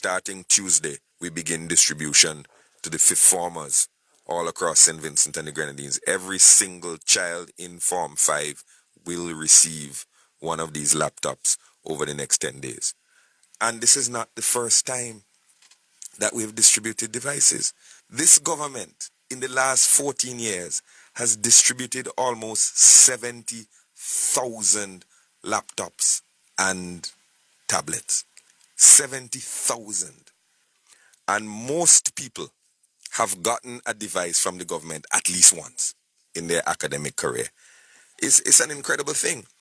starting Tuesday, we begin distribution to the fifth formers all across St. Vincent and the Grenadines. Every single child in Form 5 will receive one of these laptops over the next 10 days. And this is not the first time that we've distributed devices. This government, in the last 14 years, has distributed almost 70,000 laptops and tablets. 70,000. And most people have gotten a device from the government at least once in their academic career. It's an incredible thing.